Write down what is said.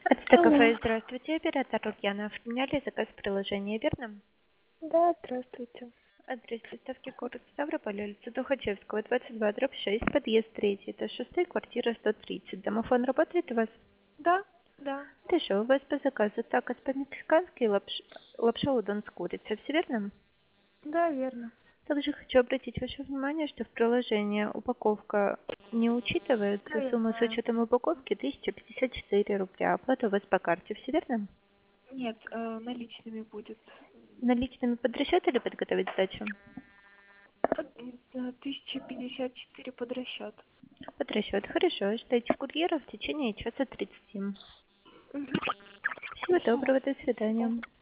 Это Алло. кафе. Здравствуйте, оператор Лукьянов. Оформляли заказ приложения, верно? Да, здравствуйте. Адрес доставки город Ставрополь, улица Тухачевского, 22/6, подъезд 3, этаж 6, квартира 130. Домофон работает у вас? Да, да, Хорошо, у вас по заказу такос по-мексикански и лапша удон с курицей, все верно? да, верно. Также хочу обратить ваше внимание, что в приложении упаковка не Да, учитывается. я Сумма с знаю. учетом упаковки 1054 рубля. Оплата у вас по карте, все верно? Нет, наличными будет. Наличными под расчет или подготовить сдачу? 1054 под расчет. Под расчет. Хорошо. Ждайте курьера в течение часа 30. Мгм. Всего Хорошо. доброго. До свидания.